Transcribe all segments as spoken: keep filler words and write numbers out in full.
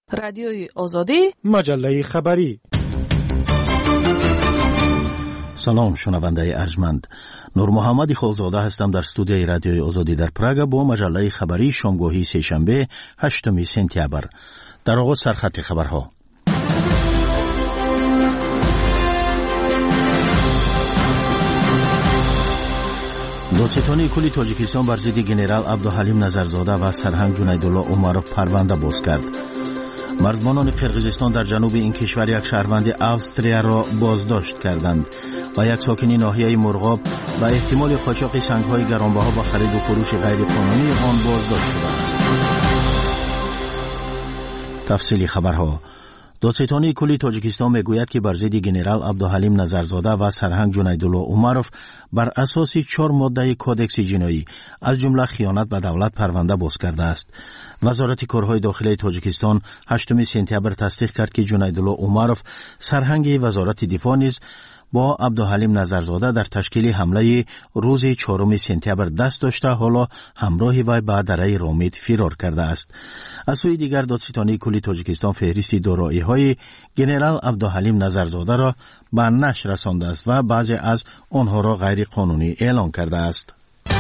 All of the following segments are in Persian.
رادیوی آزادی، مجله خبری. سلام شنونده ارجمند، نور محمد خالزاده هستم در استودیوی رادیوی آزادی در پراگ با مجله خبری شامگاهی سه‌شنبه هشتم سپتامبر. در آغاز سرخط خبرها. دادستانی کلی تاجیکستان بر ضد گنرال عبدالحلیم نظرزاده و سرهنگ جنیدالله عمرов پرونده باز کرد. مرزبانان قرقیزستان در جنوب این کشور یک شهروند اوستریا را بازداشت کردند و یک ساکن ناحیه مرغاب و احتمال قاچاق سنگ‌های گرانبها با خرید و فروش غیر قانونی آن بازداشت شده است. تفصیلی خبرها. دادستانی کلی تاجیکستان میگوید که بر ضد گنرال عبدالحلیم نظرزاده و سرهنگ جنیدالله عمرов بر اساس چهار ماده کودکس جنایی از جمله خیانت به دولت پرونده باز کرده است. وزارت کارهای داخلی تاجیکستان هشتم سپتامبر تصدیق کرد که جنیدالله عمرov سرهنگ وزارت دفاع نیز با عبدالحلیم نظرزاده در تشکیل حمله روز چهارم سپتامبر دست داشته، حالا همراه وی به دره رامید فرار کرده است. از سوی دیگر دادستانی کلی تاجیکستان فهرست دارایی‌های گنرال عبدالحلیم نظرزاده را به نشر رسانده است و بعضی از آنها را غیر قانونی اعلام کرده است.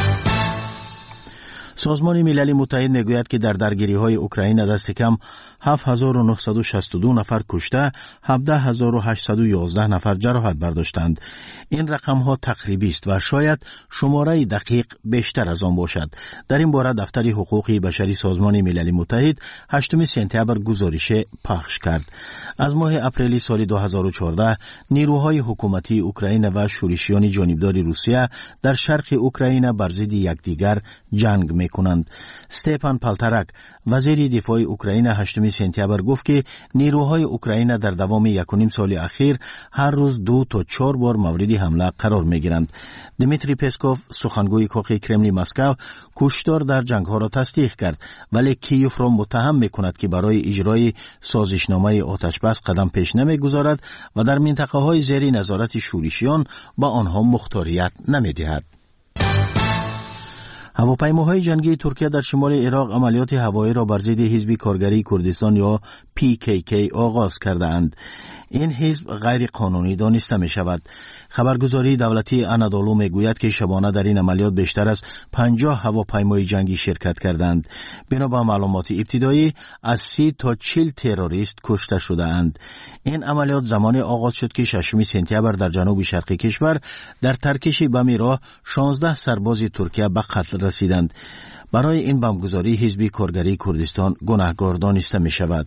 سازمان ملل متحد میگوید که در درگیری‌های اوکراین دست کم هفت هزار و نهصد و شصت و دو نفر کشته، هفده هزار و هشتصد و یازده نفر جراحت برداشتند. این رقم‌ها تقریبی است و شاید شماره دقیق بیشتر از آن باشد. در این باره دفتر حقوق بشری سازمان ملل متحد هشتم سپتامبر گزارش پخش کرد. از ماه اپریل سال دو هزار و چهارده نیروهای حکومتی اوکراین و شورشیان جانبدار روسیه در شرق اوکراین بر ضد یکدیگر جنگ می‌کنند. استپان پالتارک وزیر دفاع اوکراین هشتم سپتامبر گفت که نیروهای اوکراین در دوام یک و نیم سال اخیر هر روز دو تا چهار بار مورد حمله قرار می‌گیرند. دمیتری پسکوف سخنگوی کاخ کرملین مسکو کشتار در جنگ‌ها را تصدیق کرد، ولی کیف را متهم می‌کند که برای اجرای سازشنامه آتشبس قدم پیش نمی‌گذارد و در منطقه‌های زیر نظارت شورشیان با آنها مختاریت نمی‌دهد. هواپیماهای جنگی ترکیه در شمال عراق عملیات هوایی را بر ضد حزب کارگری کردستان یا پی کی کی آغاز کرده اند. این حزب غیر قانونی دانسته می شود. خبرگزاری دولتی انادولو می گوید که شبانه در این عملیات بیشتر از پنجاه هواپیمای جنگی شرکت کردند. بنا به معلومات ابتدایی از سی تا چهل تروریست کشته شده اند. این عملیات زمان آغاز شد که ششم سپتامبر در جنوب شرقی کشور در ترکش بم راه شانزده سرباز ترکیه به قتل رسیدند. برای این بمبگذاری حزب کارگری کردستان گناهکار دانسته می شود.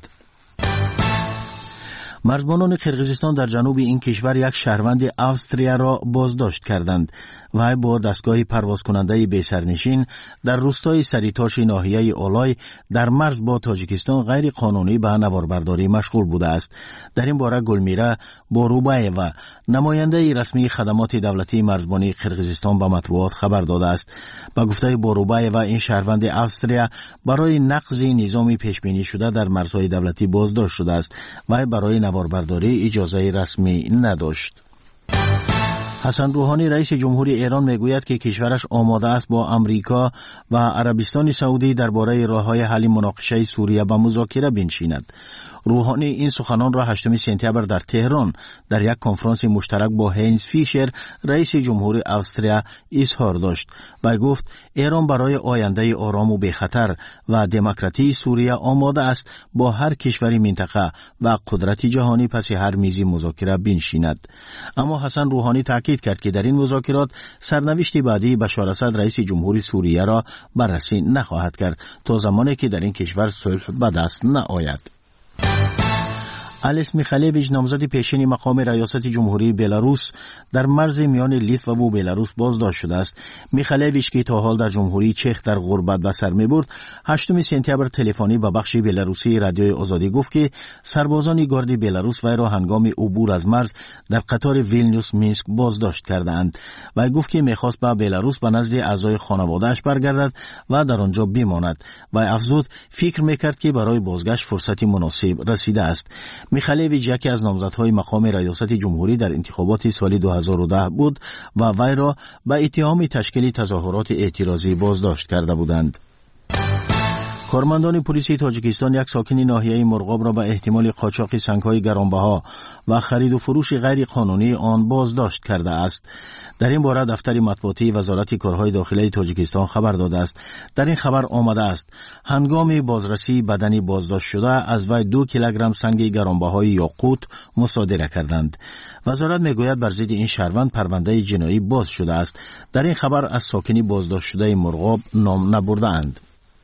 مرزبانان قرقیزستان در جنوب این کشور یک شهروند اوستریا را بازداشت کردند و با دستگاه پرواز کننده بی سرنشین در روستای سریتاش ناحیه آلای در مرز با تاجیکستان غیر قانونی به نواربرداری مشغول بوده است. در این باره گلمیره بوروبایوا نماینده رسمی خدمات دولتی مرزبانی قرقیزستان به مطبوعات خبر داده است. با گفته بوروبایوا این شهروند اوستریا برای نقض نظام پیشبینی شده در مرزهای دولتی بازداشت شده است و برای نواربرداری اجازه رسمی نداشت. حسن روحانی رئیس جمهوری ایران میگوید که کشورش آماده است با امریکا و عربستان سعودی درباره راه‌های حل مناقشه سوریه به مذاکره بنشیند. روحانی این سخنان را هشتم سپتامبر در تهران در یک کنفرانس مشترک با هینز فیشر رئیس جمهور استرالیا اظهار داشت و گفت ایران برای آینده آرام و بی‌خطر و دموکراتی سوریه آماده است با هر کشوری منطقه و قدرت جهانی پس هر میز مذاکره بنشیند. اما حسن روحانی تاکید کرد که در این مذاکرات سرنوشت بعدی بشار اسد رئیس جمهوری سوریه را بررسی نخواهد کرد تا زمانی که در این کشور صلح به دست نآید. الیس میخایلویچ نامزد پیشین مقام ریاست جمهوری بلاروس در مرز میان لیتوا و بلاروس بازداشت شده است. میخایلویچ که تا حال در جمهوری چک در غربت به سر میبرد، هشتم سپتامبر تلفنی به بخش بلاروسی رادیوی آزادی گفت که سربازان گارد بلاروس وی را هنگام عبور از مرز در قطار ویلنیوس مینسک بازداشت کردند و گفت که میخواست به بلاروس به نزد اعضای خانواده‌اش برگردد و در آنجا بماند و افزود فکر میکرد که برای بازگشت فرصتی مناسب رسیده است. میخایلویچ یکی از نامزدهای مقام ریاست جمهوری در انتخابات سال دو هزار و ده بود و وی را به اتهام تشکیل تظاهرات اعتراضی بازداشت کرده بودند. کارمندان پلیس تاجیکستان یک ساکن ناحیه مرغاب را به احتمال قاچاق سنگ‌های گرانبها و خرید و فروش غیر قانونی آن بازداشت کرده است. در این باره دفتر مطبوعاتی وزارت کارهای داخلی تاجیکستان خبر داده است. در این خبر آمده است هنگام بازرسی بدن بازداشت شده از وی دو کیلوگرم سنگ گرانبهای یاقوت مصادره کردند. وزارت میگوید بر ضد این شهروند پرونده جنایی باز شده است. در این خبر از ساکنی بازداشت شده مرغاب نام نبرده‌اند.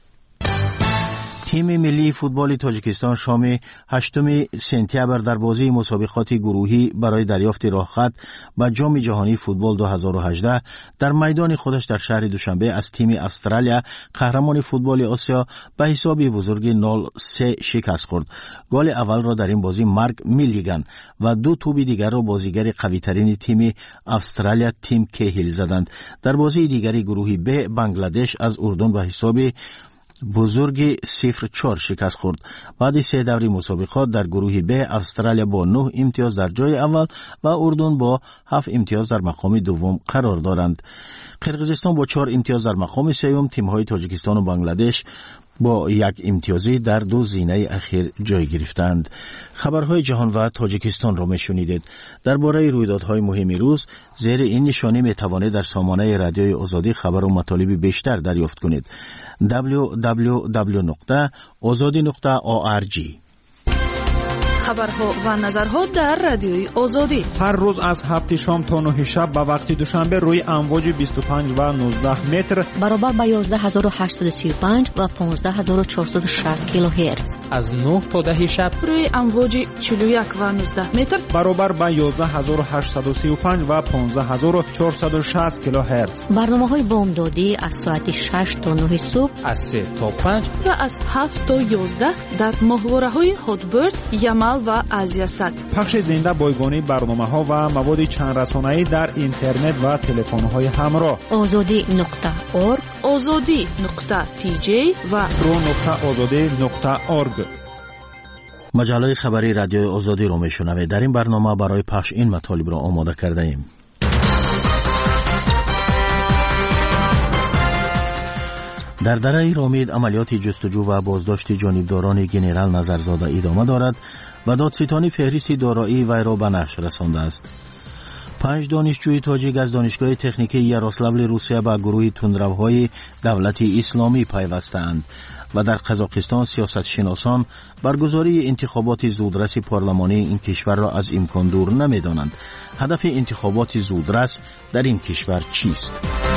تیم ملی فوتبال تاجیکستان شام هشتم سپتامبر در بازی مسابقات گروهی برای دریافت راهخط به جام جهانی فوتبال دو هزار و هجده در میدان خودش در شهر دوشنبه از تیم استرالیا قهرمان فوتبال آسیا به حساب بزرگ نول سه شکست خورد. گل اول را در این بازی مارک میلیگن و دو توپ دیگر را بازیگر قوی‌ترین تیم استرالیا تیم کهیل زدند. در بازی دیگری گروهی ب بنگلادش از اردن به حساب بزرگ صفر چهار شکست خورد. بعد سه دوره مسابقات در گروه ب استرالیا با نه امتیاز در جای اول و اردن با هفت امتیاز در مقام دوم قرار دارند. قرقیزستان با چهار امتیاز در مقام سوم، تیم‌های تاجیکستان و بنگلادش با یک امتیازی در دو زینه اخیر جای گرفتند. خبرهای جهان و تاجیکستان را میشنیدید. درباره رویدادهای مهم روز زیر این نشانی میتوانید در سامانه رادیوی آزادی خبر و مطالب بیشتر دریافت کنید. دبلیو دبلیو دبلیو نقطه آزادی نقطه او ار جی. خبرها و نظرها در رادیوی آزادی هر روز از هفت شام تا نه شب به وقت دوشنبه روی امواج بیست و پنج و نوزده متر برابر با یازده هزار و هشتصد و سی و پنج و پانزده هزار و چهارصد و شصت کیلوهرتز از نه تا ده شب روی امواج چهل و یک و نوزده متر برابر با یازده هزار و هشتصد و سی و پنج و پانزده هزار و چهارصد و شصت کیلوهرتز. برنامه‌های بامدادی از ساعت شش تا نه صبح، از سه تا پنج و از هفت تا یازده در ماهواره‌های هاتبرد، یمل و آزیا صد. پخش زنده بایگانی برنامه‌ها و مواد چند رسانه‌ای در اینترنت و تلفن‌های همراه. آزادی نقطه اورگ، آزادی نقطه تی جی و پرو نقطه آزادی نقطه اورگ. مجله خبری رادیو آزادی رو میشنوید. در این برنامه برای پخش این مطالب را آماده کرده ایم. در دره رامید عملیات جستجو و بازداشت جانبداران گنرال نظرزاده ادامه دارد و دادستانی فهرست دارایی وی را به نشر رسانده است. پنج دانشجوی تاجیک از دانشگاه تکنیکی یاروسلاو روسیه به گروه تندروهای دولت اسلامی پیوستند و در قزاقستان سیاستشناسان برگزاری انتخابات زودرس پارلمانی این کشور را از امکان دور نمی‌دانند. هدف انتخابات زودرس در این کشور چیست؟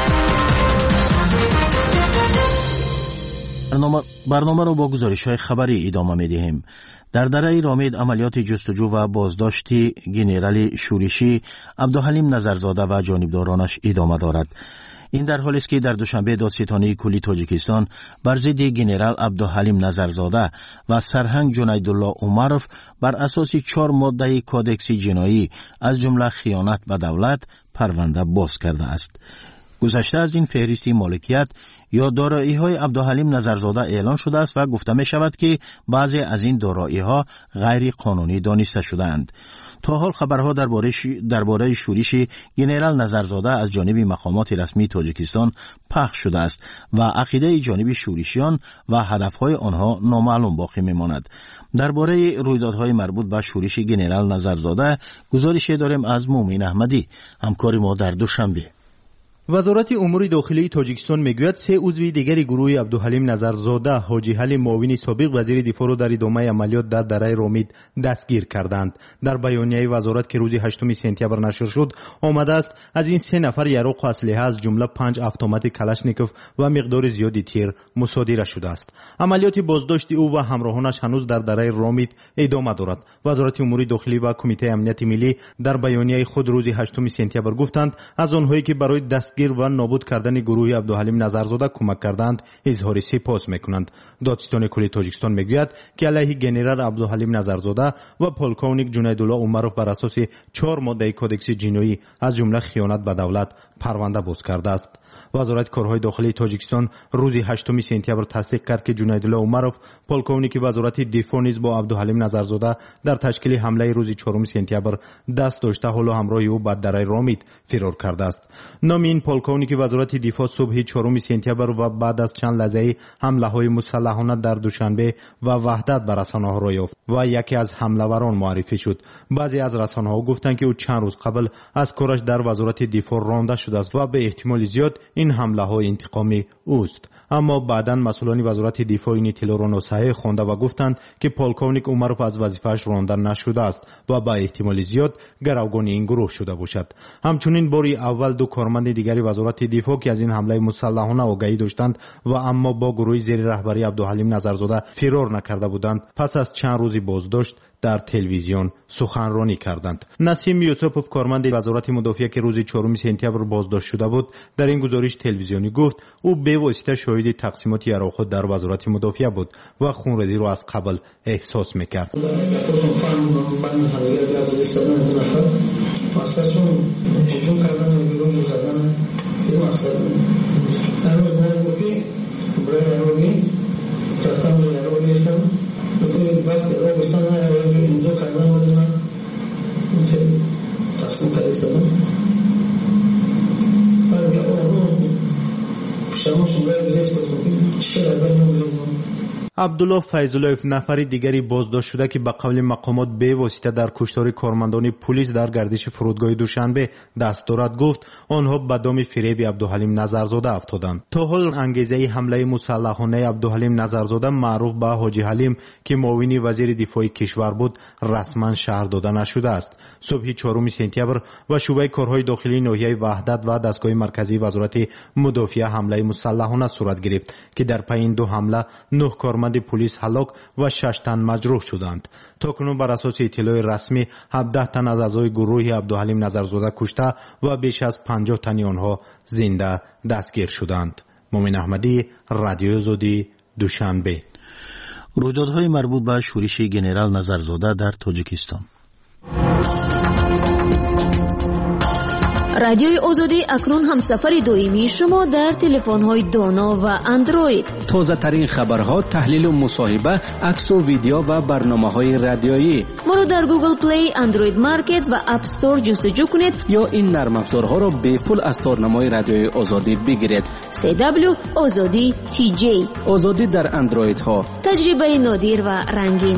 برنامه, برنامه را با گزارش‌های خبری ادامه می‌دهیم. در دره رامید عملیات جستجو و بازداشت گنرال شورشی عبدالحلیم نظرزاده و جانبدارانش ادامه دارد. این در حالی است که در دوشنبه دادستانی کلی تاجیکستان بر ضد گنرال عبدالحلیم نظرزاده و سرهنگ جنیدالله عمرف بر اساس چهار ماده کودکس جنایی از جمله خیانت به دولت پرونده باز کرده است. گذشته از این فهرست مالکیت یا دارایی‌های عبدالحلیم نظرزاده اعلان شده است و گفته می شود که بعضی از این دارایی‌ها غیر قانونی دانسته شده‌اند. تا حال خبرها درباره درباره شورش گنرال نظرزاده از جانب مقامات رسمی تاجیکستان پخش شده است و عقیده جانب شورشیان و هدفهای آنها نامعلوم باقی می‌ماند. درباره رویدادهای مربوط به شورش گنرال نظرزاده گزارشی داریم از مومن احمدی، همکار ما در دوشنبه. وزارت امور داخلی تاجیکستان میگوید سه عضو دیگری گروه عبدالحلیم نظرزاده حاجی حلیم معاون سابق وزیر دفاع را در ادامه عملیات در دره رامید دستگیر کردند. در بیانیه وزارت که روز هشتم سپتامبر نشر شد آمده است از این سه نفر یراق و اسلحه از جمله پنج اتومات کلاشنیکوف و مقدار زیادی تیر مصادره شده است. عملیات بازداشت او و همراهانش هنوز در دره رامید ادامه دارد. وزارت امور داخلی و کمیته امنیت ملی در بیانیه خود روز هشتم سپتامبر گفتند از آنهایی که برای دستگیر و نابود کردن گروه عبدالحلیم نظرزاده کمک کردند اظهار سپاس میکنند. دادستان کلی تاجیکستان میگوید که علیه گنرال عبدالحلیم نظرزاده و پولکونیک جنیدالله عمرف بر اساس چهار ماده کودکس جنایی از جمله خیانت به دولت پرونده باز کرده است. وزارت کارهای داخلی تاجیکستان روز هشتم سپتامبر تصدیق کرد که جنیدالله عمرов پلکونیک وزارت دفاع نیز با عبدالحلیم نظرزاده در تشکیل حمله روز چهارم سپتامبر دست داشته، حالا همراه او به دره رامید فرار کرده است. نام این پلکونیک وزارت دفاع صبح چهارم سپتامبر و بعد از چند لحظه حمله های مسلحانه در دوشنبه و وحدت به رسانه‌ها را یافت و یکی از حمله‌وران معرفی شد. بعضی از رسانه‌ها گفتند که او چند روز قبل از کارش در وزارت دفاع رانده شده است و به احتمال زیاد این حمله‌ها انتقامی اوست. اما بعداً مسئولان وزارت دفاع این اطلاع را ناصحیح خوانده و گفتند که پلکونیک عمرов از وظیفه‌اش رانده نشده است و به احتمال زیاد گروگان این گروه شده باشد. همچنین باری اول دو کارمند دیگری وزارت دفاع که از این حمله مسلحانه آگاهی داشتند و اما با گروه زیر رهبری عبدالحلیم نظرزاده فرار نکرده بودند، پس از چند روزی بازداشت در تلویزیون سخنرانی کردند. نسیم یوسفوف کارمند وزارت مدافعه که روز چهارم سپتامبر بازداشت شده بود، در این گزارش تلویزیونی گفت او به واسطه شاهد تقسیمات یراق در وزارت مدافعه بود و خونریزی را از قبل احساس میکرد. عبدالله فیض‌الله نفری دیگری بازداشت شده که به قول مقامات به واسطه در کشتار کارمندان پلیس در گردش فرودگاه دوشنبه دست دارد، گفت آنها به دام فریب عبدالحلیم نظرزاده افتادند. تا حال انگیزه حمله مسلحانه عبدالحلیم نظرزاده معروف به حاجی حلیم که معاون وزیر دفاع کشور بود رسما شهر داده نشده است. صبح چهارم سپتامبر و شعبه کارهای داخلی ناحیه وحدت و دستگاه مرکزی وزارت مدافعه حمله مسلحانه صورت گرفت که در پی این دو حمله نه کارمند پلیس هلاک و شش تن مجروح شدند. تاکنون بر اساس اطلاع رسمی هفده تن از اعضای گروه عبدالحلیم نظرزاده کشته و بیش از پنجاه تن آنها زنده دستگیر شدند. مومن احمدی، رادیو آزادی، دوشنبه. رویدادهای مربوط به شورش ژنرال نظرزاده در تاجیکستان. رادیوی آزادی اکنون همسفر دائمی شما در تلفن‌های دانا و اندروید. تازه ترین خبرها، تحلیل و مصاحبه، عکس و ویدیو و برنامه‌های رادیویی. ما را در گوگل پلی، اندروید مارکت و اپ استور جستجو کنید یا این نرم افزارها را به پول از تارنمای رادیوی آزادی بگیرید. سی دبلیو آزادی تی جی. آزادی در اندروید ها. تجربه نادر و رنگین.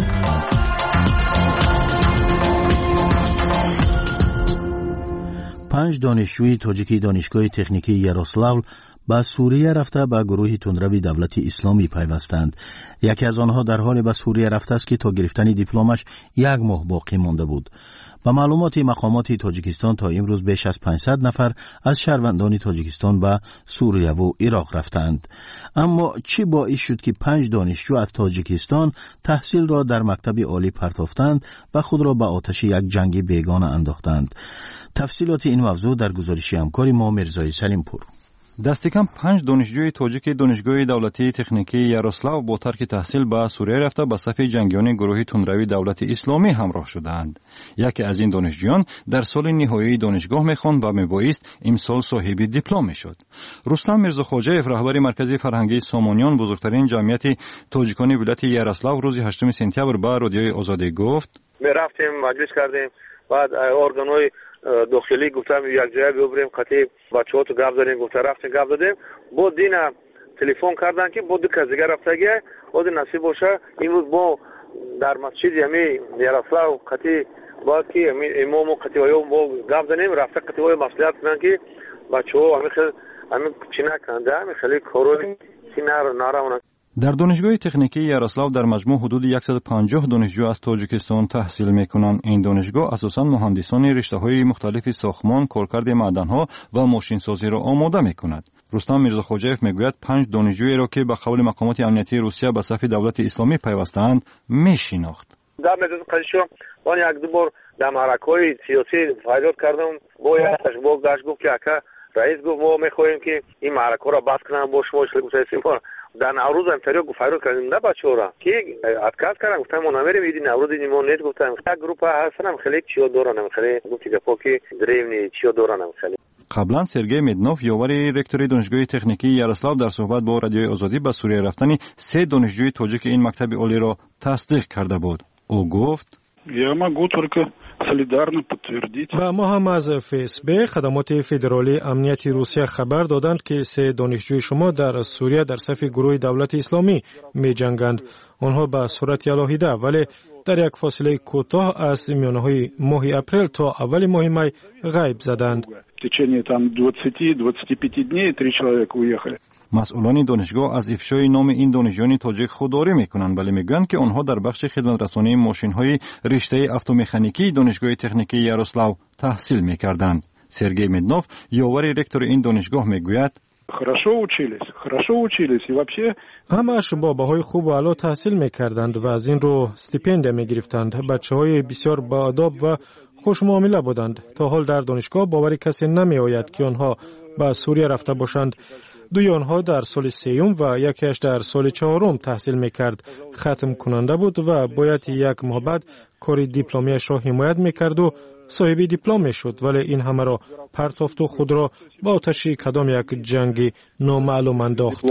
پنج دانشجوی تاجیکی دانشگاه تکنیکی یاروسلاو به سوریه رفته به گروه تندروی دولت اسلامی پیوستند. یکی از آنها در حال به سوریه رفته است که تا گرفتن دیپلمش یک ماه باقی مانده بود. با معلومات مقامات تاجیکستان تا امروز بیش از پانصد نفر از شهروندان تاجیکستان به سوریه و عراق رفتند. اما چی باعث شد که پنج دانشجو از تاجیکستان تحصیل را در مکتب عالی پرتافتند و خود را به آتش یک جنگ بیگانه انداختند؟ تفصیلات این موضوع در گزارش همکار ما مرزای سلیمپور. دست کم پنج دانشجوی تاجیک دانشگاه دولتی تکنیکی یاروسلاو با ترک تحصیل به سوریه رفته به صف جنگیان گروه تندروی دولت اسلامی همراه شدند. یکی از این دانشجویان در سال نهایی دانشگاه می‌خواند و میبایست امسال صاحب دیپلم میشد. رستم میرزاخواجه‌اف رهبر مرکز فرهنگی سامانیان، بزرگترین جمعیت تاجیکان ولایت یاروسلاو، روز هشتم سپتامبر به رادیوی آزادی گفت: می رفتیم مجلس کردیم، بعد ارگان‌های داخلی گفتم یک جای ببریم قطعی بچه‌ها تو گپ زدیم، گفت رفتیم گپ زدیم، بود دینا تلفن کردن که بود کس دیگه رفته گه بود نصیب باشه امروز با در مسجد یمی یاروسلاو قطعی بعد که امام قطعی با گپ زدیم رفته قطعی مصلحت کنن که بچه‌ها همین خیلی همین چی نکنده همین خیلی کارو سینار نارمون. در دانشگاه تکنیکی یاروسلاو در مجموع حدود صد و پنجاه دانشجو از تاجیکستان تحصیل میکنند. این دانشگاه اساساً مهندسان رشته‌های مختلف ساختمان، کارکرد معدن‌ها و ماشین‌سازی را آماده میکند. رستم میرزاخواجه‌اف میگوید پنج دانشجویی را که به قول مقامات امنیتی روسیه به صف دولت اسلامی پیوستند میشناخت. در نتیجه قضیه من یک دو بار در معرکه‌های سیاسی فعالیت کردم. با یادش با گشت گفت که اکا رئیس گفت ما میخواهیم که این معرکه را بس کنن با شما اشتراک در نوروز هم تریو گفتم کردیم نه بچه‌ها که اتکاس کردن گفتم ما نمیریم این نوروز ما نیت گفتم یک گروه هستن خیلی چیا دوران خیلی گفتی که پاکی دریم نی چیا دوران خیلی. قبلا سرگئی مدنوف یاوری رکتوری دانشگاه تکنیکی یاروسلاو در صحبت با رادیوی آزادی به سوریه رفتن سه دانشجوی تاجیک این مکتب عالی را تصدیق کرده بود. او گفت: Я могу только солидарно подтвердить. و ما هم از فسب خدمات فدرالی امنیتی روسیه خبر دادند که سه دانشجوی شما در سوریه در صف گروه دولت اسلامی می جنگند. آنها به صورت علاهیده ولی در یک فاصله کوتاه از میانه‌های ماه اپریل تا اول ماه می غیب زدند. В течение там двадцати-двадцати пяти дней три человека уехали. مسئولان دانشگاه از افشای نام این دانشجویان تاجیک خودداری میکنند، ولی میگویند که آنها در بخش خدمت رسانی ماشین‌های رشته اتومکانیکی دانشگاه تکنیکی یاروسلاو تحصیل میکردند. سرگئی مدنوف یاوری رکتور این دانشگاه میگوید: Хорошо учились, хорошо учились и вообще همش با بهای خوب و اعلی تحصیل میکردند و از این رو استیپندیا میگرفتند. بچه‌های بسیار با آداب و خوش معامله بودند. تا حال در دانشگاه باوری کسی نمی آید که آنها به سوریه رفته باشند. دوی آنها در سال سیوم و یکیش در سال چهارم تحصیل میکرد. ختم کننده بود و باید یک ماه بعد کار دیپلمیش را حمایت میکرد و صاحب دیپلم میشد، ولی این همه را پرتافت و خود را با آتش کدام یک جنگ نامعلوم انداخت.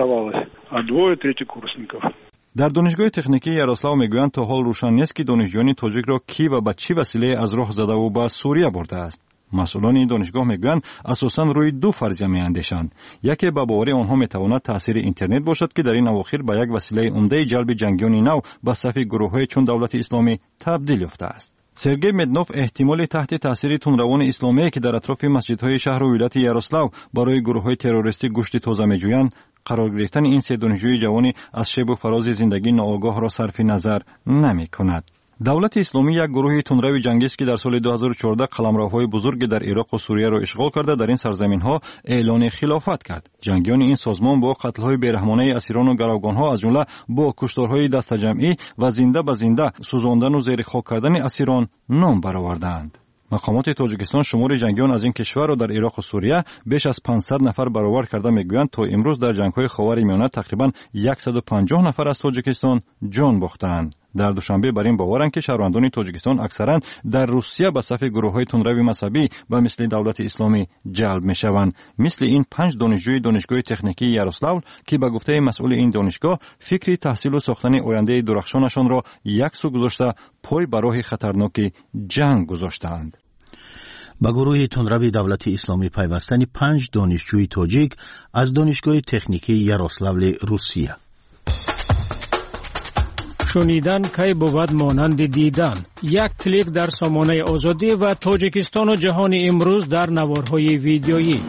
در دانشگاه تکنیکی یاروسلاو میگویند تا حال روشن نیست که دانشجویان تاجیک را کی و به چه وسیله از راه زده و به سوریه برده است. مسئولان این دانشگاه میگویند اساساً روی دو فرضیه میاندیشند. یکی به باور آنها میتواند تاثیر اینترنت باشد که در این اواخر به یک وسیله عمده جلب جنگیان نو به صف گروه‌های چون دولت اسلامی تبدیل یافته است. سرگئی مدنوف احتمال تحت تاثیر تندروان اسلامی که در اطراف مسجدهای شهر و ولایت یاروسلاو برای گروه‌های تروریستی گوشت تازه میجویند قرار گرفتن این سه دانشجوی جوانی از شب و فراز زندگی ناآگاه را صرف نظر نمی‌کند. دولت اسلامی یک گروه تندرو جنگی است که در سال دو هزار و چهارده قلمروهای بزرگ در عراق و سوریه را اشغال کرده در این سرزمین‌ها اعلان خلافت کرد. جنگیان این سازمان با قتل‌های بیرحمانه اسیران و گروگان‌ها از جمله با کشتارهای دست جمعی و زنده به زنده سوزاندن و زیر خاک کردن اسیران نام برآوردند. مقامات تاجیکستان شمار جنگیان از این کشور را در عراق و سوریه بیش از پانصد نفر برآورد کرده میگویند تا امروز در جنگ‌های خاورمیانه تقریباً صد و پنجاه نفر از تاجیکستان جان باختند. در دوشنبه بر این باورند که شهروندان تاجیکستان اکثرا در روسیه به صف گروه‌های تندرو مذهبی و مثل دولت اسلامی جلب میشوند، مثل این پنج دانشجوی دانشگاه تکنیکی یاروسلاو که به گفته مسئول این دانشگاه فکری تحصیل و ساختن آینده درخشانشان را یک سو گذاشته پای بر راه خطرناک جنگ گذاشتند. با گروه تندرو دولت اسلامی پیوستن پنج دانشجوی تاجیک از دانشگاه تکنیکی یاروسلاو روسیه. شنیدن کی بود مانند دیدن. یک کلیک در سامانه آزادی و تاجیکستان و جهان امروز در نوارهای ویدیویی.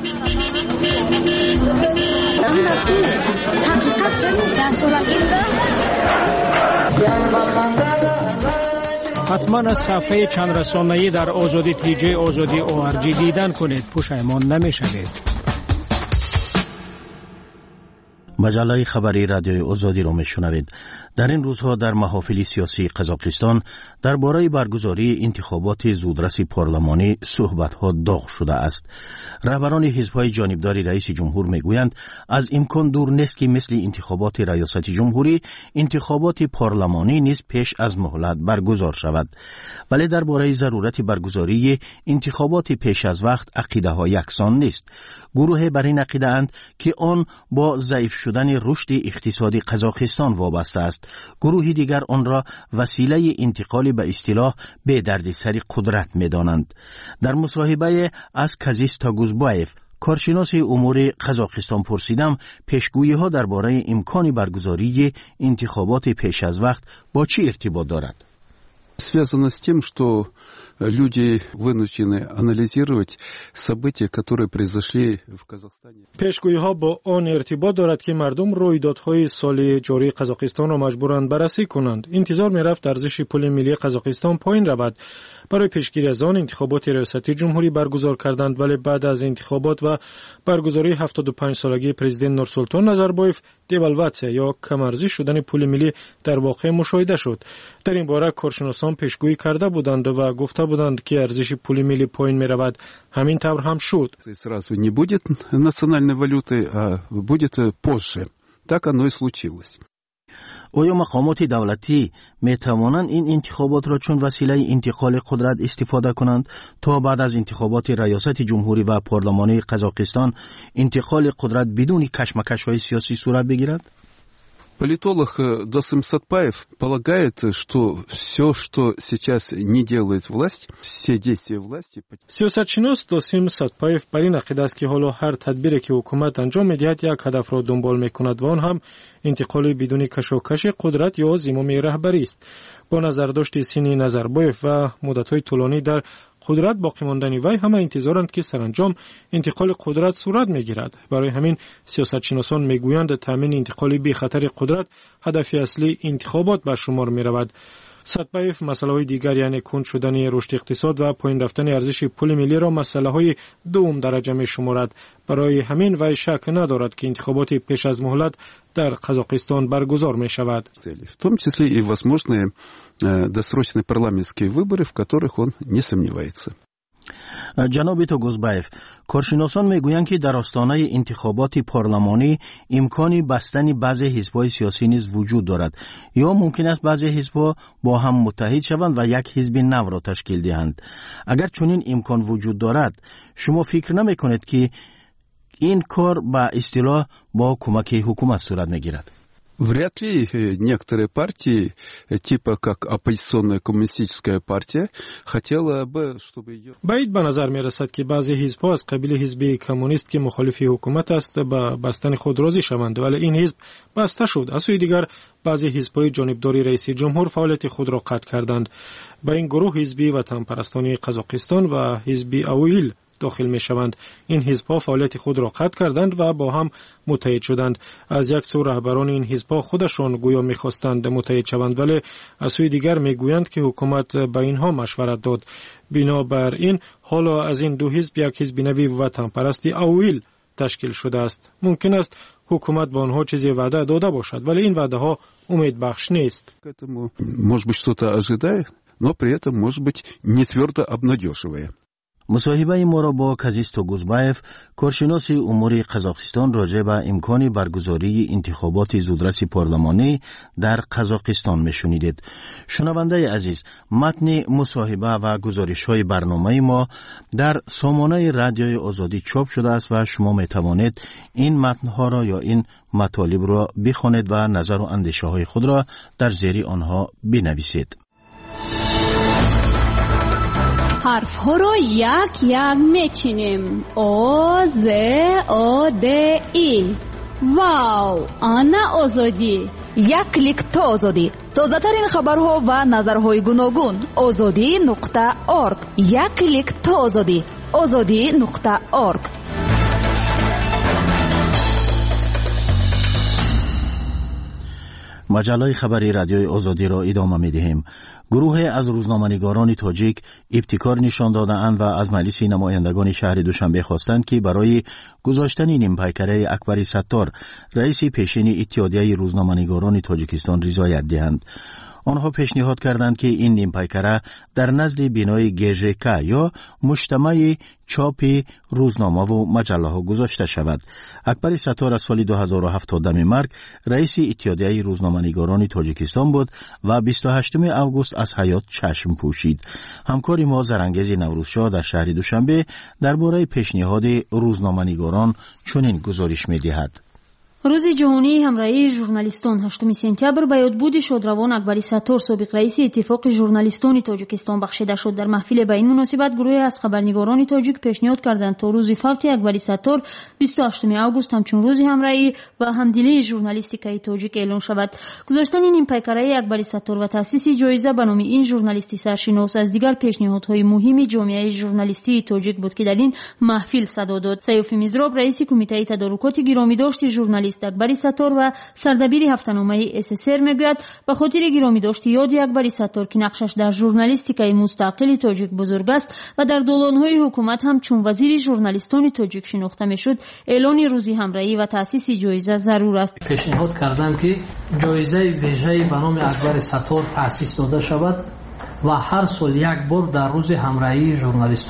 حتما از صفحه چند رسانه‌ای در آزادی تی جی آزادی او آر جی دیدن کنید، پشیمان نمی‌شوید. مجله خبری رادیوی آزادی را میشنوید. در این روزها در محافل سیاسی قزاقستان درباره برگزاری انتخابات زودرس پارلمانی صحبت‌ها داغ شده است. رهبران حزب‌های جانبدار رئیس جمهور میگویند از امکان دور نیست که مثل انتخابات ریاست جمهوری انتخابات پارلمانی نیز پیش از مهلت برگزار شود. ولی درباره ضرورت برگزاری انتخابات پیش از وقت عقیده‌ها یکسان نیست. گروه بر این عقیده اند که آن با ضعیف شدن رشد اقتصادی قزاقستان وابسته است. گروه دیگر آن را وسیله انتقال به اصطلاح به دردسر قدرت می‌دانند. در مصاحبه از کازیس تاگوزبایف کارشناس امور قزاقستان پرسیدم پیشگویی ها درباره امکان برگزاری انتخابات پیش از وقت با چه ارتباط دارد؟ Связано с тем, что люди вынуждены анализировать события, которые произошли в Казахстане. پیشگویی ها با آن ارتباط دارد که مردم رویدادهای سال جاری قزاقستان را مجبورند بررسی کنند. انتظار می‌رفت ارزش پول ملی قزاقستان پایین رود. برای پیشگیری از آن انتخابات ریاستی جمهوری برگزار کردند، ولی بعد از انتخابات و برگزاری هفتاد و پنج سالگی پرزیدنت نورسولتان نظربایف دیوالواتسیا یا کم‌ارزی شدن پول ملی در واقع مشاهده شد. در این باره کارشناسان پیشگویی کرده بودند و گفته بودند که ارزش پول ملی پایین می رود. همین طور هم شد. Сразу не будет национальной валюты, а будет позже. Так оно и случилось. آیا مقامات دولتی می توانند این انتخابات را چون وسیله انتقال قدرت استفاده کنند تا بعد از انتخابات ریاست جمهوری و پارلمانی قزاقستان انتقال قدرت بدون کشمکش‌های سیاسی صورت بگیرد؟ Политолог Досым Сатпаев полагает, что все, что сейчас не делает власть, все действия власти... سیاستشناس داسیم ساتپایف بر این عقیده است که حالا هر تدبیری که حکومت انجام می‌دهد یک هدف را دنبال می‌کند و آن هم انتقال بدون کشاکش قدرت یا زمام رهبری است. با نظرداشت سینی نظربایف و مدت‌های طولانی در قدرت باقی ماندن وی همه انتظارند که سرانجام انتقال قدرت صورت میگیرد. برای همین سیاستشناسان میگویند تامین انتقال بی خطر قدرت هدف اصلی انتخابات به شمار میرود. ساتپایف مسائل دیگر یعنی کند شدن رشد اقتصاد و پایین رفتن ارزش پول ملی را مسائل دوم درجه می شمارد. برای همین وی شک ندارد که انتخابات پیش از مهلت در قزاقستان برگزار می شود. В том числе и возможные досрочные парламентские выборы, в которых он не сомневается. جناب توگوزبایف، کارشناسان میگویند که در آستانه انتخابات پارلمانی امکانی بستن بعضی حزب‌های سیاسی نیز وجود دارد یا ممکن است بعضی حزب‌ها با هم متحد شوند و یک حزب نو را تشکیل دهند. اگر چنین امکان وجود دارد، شما فکر نمی‌کنید که این کار به اصطلاح با کمک حکومت صورت می‌گیرد؟ Вряд ли некоторые партии, типа как оппозиционная коммунистическая партия, хотела бы, чтобы ее... باید به نظر می رسد که بعضی حزب‌ها از قبیل حزب کمونیست که مخالف حکومت است به بستن خود راضی شوند، ولی این حزب بسته شد. از سوی دیگر بعضی حزب‌های جانبداری رئیس جمهور فعالیت خود را قطع کردند. به این گروه حزبی وطن پرستانی قزاقستان و حزب اویل داخل می شوند. این حزب‌ها فعالیت خود را قطع کردند و با هم متحد شدند. از یک سو رهبران این حزب‌ها خودشان گویا می‌خواستند متحد شوند، ولی از سوی دیگر می‌گویند که حکومت به اینها مشورت داد. بنابراین حالا از این دو حزب یک حزب نوی وطن پرستی اویل تشکیل شده است. ممکن است حکومت به آنها چیزی وعده داده باشد، ولی این وعده ها امید بخش نیست. Может быть, что-то ожидает, но при этом может быть не твердо обнадеживая. مصاحبه ما را با کازیز توگوزبایف، کارشناس امور قزاقستان، راجع به امکان برگزاری انتخابات زودرس پارلمانی در قزاقستان میشنیدید. شنونده عزیز، متن مصاحبه و گزارش های برنامه ما در سامانه رادیوی آزادی چاپ شده است و شما می توانید این متن ها را یا این مطالب را بخوانید و نظر و اندیشه های خود را در زیر آنها بنویسید. حرف ها رو یک یک میچینیم. او ز او د ای. واو، آنا آزادی. یک کلیک تا آزادی. تازه ترین خبرها و نظرهای گوناگون. آزادی نقطه ارگ. یک کلیک تا آزادی. آزادی نقطه ارگ. مجله خبری رادیوی آزادی را ادامه می دهیم. گروه از روزنامه‌نگاران تاجیک ابتکار نشان داده‌اند و از مجلس نمایندگان شهر دوشنبه خواستند که برای گذاشتن نیم پیکره اکبری ستار رئیس پیشین اتحادیه روزنامه‌نگاران تاجیکستان رضایت دهند. آنها پیشنهاد کردند که این نیم پیکره در نزد بنای گژک یا مجتمع چاپ روزنامه و مجله ها گذاشته شود. اکبر ستار از سال دو هزار و هفت تا دم مرگ رئیس اتحادیه روزنامه‌نگاران تاجیکستان بود و بیست و هشتم اوگوست از حیات چشم پوشید. همکار ما زرانگیز نوروزشاه در شهر دوشنبه درباره پیشنهاد روزنامه‌نگاران چنین گزارش می‌دهد. روز جهانی همراهی ژورنالیستان هشتم سپتامبر به یادبود شادروان اکبری ستار سابق رئیس اتفاق ژورنالیستان تاجیکستان بخشیده شد. در محفل به این مناسبت گروهی از خبرنگاران تاجیک پیشنهاد کردند تا روز فوت اکبری ستار بیست و هشتم اوگوست همچون روز همراهی و همدلی ژورنالیستیکای تاجیک اعلان شود. گذاشتن این پیکره اکبری ستار و تأسیس جایزه به نام این ژورنالیستی سرشناس از دیگر پیشنهادهای مهم جامعه ژورنالیستی تاجیک بود که در این محفل صدا داد. سیوفی میزراب رئیس کمیته تدارکات گرامی داشت ژورنالیست اکبری ستار و سردبیر هفته‌نامه اس اس ار میگوید به خاطر گرامی داشت یاد اکبری ستار که نقشش در ژورنالیستیکای مستقل تاجیک بزرگ است و در دوران‌های حکومت هم چون وزیر ژورنالیستان تاجیک شناخته میشد، اعلان روزی همراهی و تأسیس جایزه ضرور است. پیشنهاد کردم که جایزه ویژه‌ای به نام اکبر ستار تأسیس داده شود و هر سال یک بار در روز همراهی ژورنالیستان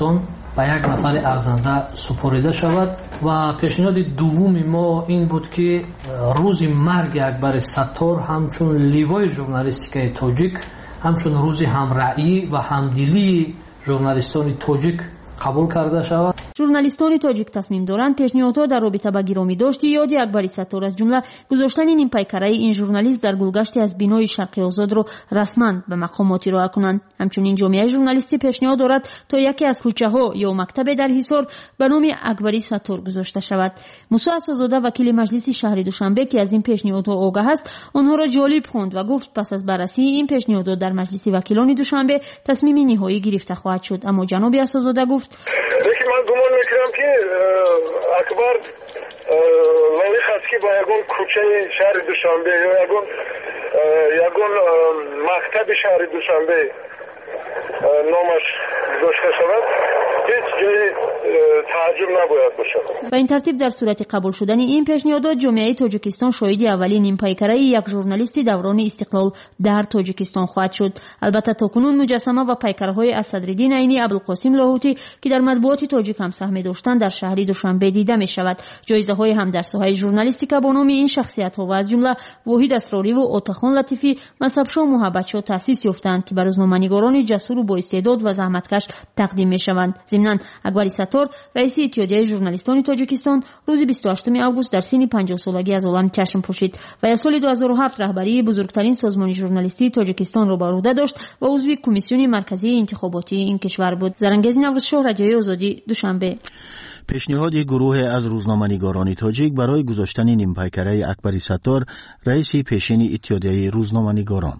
ба як нафари арзанда супорида шавад. Ва пешниҳоди дуввуми мо ин буд ки рӯзи марги Акбари Саттор ҳамчун ливои журналистикаи тоҷик, ҳамчун рӯзи ҳамраъӣ ва ҳамдилии журналистони тоҷик қабул карда шавад. журналистони тоҷик тасмим доранд пешниҳодҳо дар робита ба гиромидошти ёди Акбари Саттор аз ҷумла гузоштани нимпайкараи ин журналист дар гулгашти аз бинои Шарқи озодро расман ба мақомоти роҳа кунанд. ҳамчунин ҷомеаи журналистӣ пешниҳод дорад то яке аз кӯчаҳо ё мактабе дар ҳисор ба номи Акбари Саттор гузошта шавад. мусо асозода вакили маҷлиси шаҳри Душанбе ки аз ин пешниҳодҳо огаҳ аст онҳоро ҷолиб хонд ва гуфт пас аз баррасии ин пешниҳодҳо дар маҷлиси вакилони Душанбе тасмими ниҳоӣ гирифта хоҳад шуд. аммо ҷаноби асозода гуфт лекин ман гумон мекунам ки Акбар лоиқ аст ки ба ягон кӯчаи шаҳри Душанбе ё ягон ягон мактаби шаҳри Душанбе номаш гузошта шавад. ҳеҷ ҷои тааҷҷуб набояд бошад. ба ин тартиб дар сурати қабул шудани ин пешниҳодот ҷомеаи Тоҷикистон шоҳиди аввалин нимпайкараи як журналисти даврони истиқлол дар Тоҷикистон хоҳад шуд. албатта токунун муҷассама ва пайкараҳои Асадриддин Айнӣ, Абулқосим Лоҳутӣ ки дар матбуоти тоҷик ҳам саҳме доштанд дар шаҳри Душанбе дида мешавад. ҷоизаҳое ҳам дар соҳаи журналистика бо номи ин шахсиятҳо ва аз ҷумла Воҳид Асрориву Отахон Латифӣ, Масабшоҳ Муҳаббатшоҳ таъсис ёфтанд ки ба рӯзноманигорони ҷасуру боистеъдод ва заҳматкаш тақдим мешаванд. зимнан Акбари Саттор, раиси иттиҳодияи журналистони Тоҷикистон, рӯзи бисту ҳаштуми август дар синни панҷоҳсолагӣ аз олами чашм пӯшид ва аз соли ду ҳазору ҳафт раҳбарии бузургтарин созмони журналистии Тоҷикистонро ба ӯҳда дошт ва узви комиссиони марказии интихоботии ин кишвар буд. Зарангези Наврӯзшоҳ, Радиои Озодӣ, Душанбе. пешниҳоди гурӯҳе аз рӯзноманигорони тоҷик барои гузоштани нимпайкараи Акбари Саттор, раиси пешини иттиҳодияи рӯзноманигорон.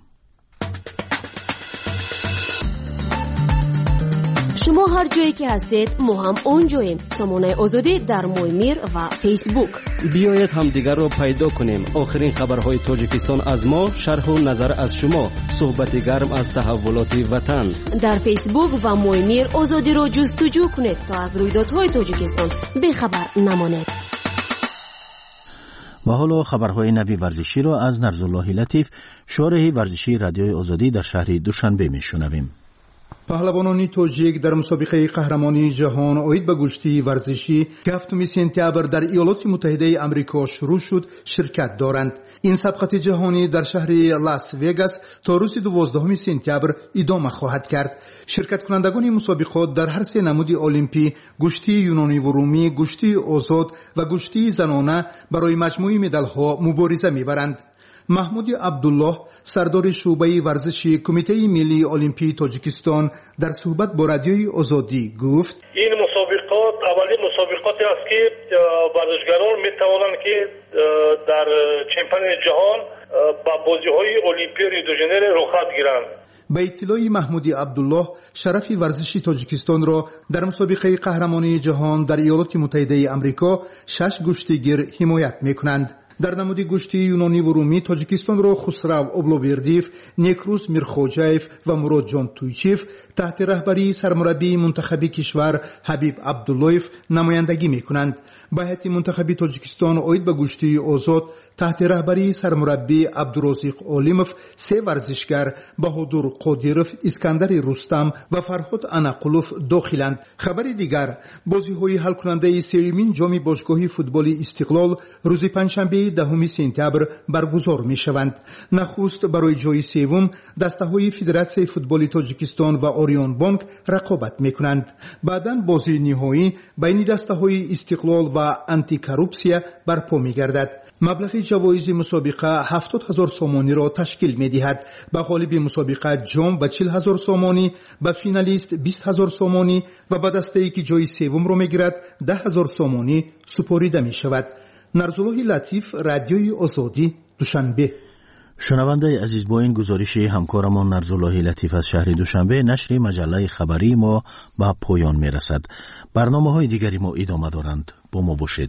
шумо ҳар ҷое ки ҳастед мо ҳам он ҷоем. Сомонаи Озодӣ дар Моймир ва Фейсбук. биёед ҳамдигарро пайдо кунем. охирин хабарҳои Тоҷикистон аз мо, шарҳу назар аз шумо, суҳбати гарм аз таҳаввулоти ватан. дар Фейсбук ва Моймир Озодиро ҷустуҷӯ кунед то аз рӯйдодҳои Тоҷикистон бехабар намонед. ва ҳоло хабарҳои нави варзиширо аз Нарзуллоҳи Латиф, шорҳи варзишии Радиои Озодӣ дар шаҳри Душанбе мешунавем. паҳлавонони тоҷик дар мусобиқаи қаҳрамонии ҷаҳон оид ба гӯштии варзишӣ ки ҳафтуми сентябр дар Иёлоти Муттаҳидаи Амрико шурӯъ шуд ширкат доранд. ин сабқати ҷаҳонӣ дар шаҳри Лас Вегас то рӯзи дувоздаҳуми сентябр идома хоҳад кард. ширкаткунандагони мусобиқот дар ҳар се намуди олимпӣ, гӯштии юнониву румӣ, гӯштии озод ва гӯштии занона барои маҷмӯи медалҳо мубориза мебаранд. маҳмуди Абдуллоҳ, сардори шуъбаи варзиши Кумитаи Миллии Олимпии Тоҷикистон, дар суҳбат бо Радиои Озодӣ гуфт: ин мусобиқот аввалин мусобиқоте аст ки варзишгарон метавонанд ки дар чемпионати ҷаҳон ба бозиҳои Олимпии Рио-де-Жанейро рӯхат гиранд. ба иттилои маҳмуди Абдуллоҳ, шарафи варзиши Тоҷикистонро дар мусобиқаи қаҳрамонии ҷаҳон дар Иёлоти Муттаҳидаи Амрико шаш гӯштигир ҳимоят мекунанд. дар намуди гӯштии юнониву румӣ Тоҷикистонро Хусрав Облобердиев, Некрӯз Мирхоҷаев ва Муродҷон Туйчиев таҳти раҳбарии сармураббии мунтахаби кишвар Ҳабиб Абдуллоев намояндагӣ мекунанд. ба ҳайати мунтахаби Тоҷикистон оид ба гӯштии озод таҳти раҳбарии сармураббӣ Абдурозиқ Олимов се варзишгар Баҳодур Қодиров, Искандари Рустам ва Фарҳод Анақулов дохиланд. хабари дигар, бозиҳои ҳалкунандаи сеюмин ҷоми бошгоҳи футболи Истиқлол рӯзи панҷшанбеи даҳуми сентябр баргузор мешаванд. нахуст барои ҷои севум дастаҳои Федератсияи футболи Тоҷикистон ва Орион Бонк рақобат мекунанд. баъдан бозии ниҳоӣ байни дастаҳои Истиқлол ва Антикоррупсия барпо мегардад. маблағи ҷавоизи мусобиқа ҳафтод ҳазор сомониро ташкил медиҳад. ба ғолиби мусобиқа ҷом ба чил ҳазор сомонӣ, ба финалист бист ҳазор сомонӣ ва ба дастае ки ҷои севумро мегирад даҳ ҳазор сомонӣ супорида мешавад. Нарзуллоҳи Латиф, Радиои Озодӣ, Душанбе. шунавандаи азиз, бо ин гузориши ҳамкорамон Нарзуллоҳи Латиф аз шаҳри Душанбе, нашри маҷаллаи хабарии мо ба поён мерасад. барномаҳои дигари мо идома доранд. бо мо бошед.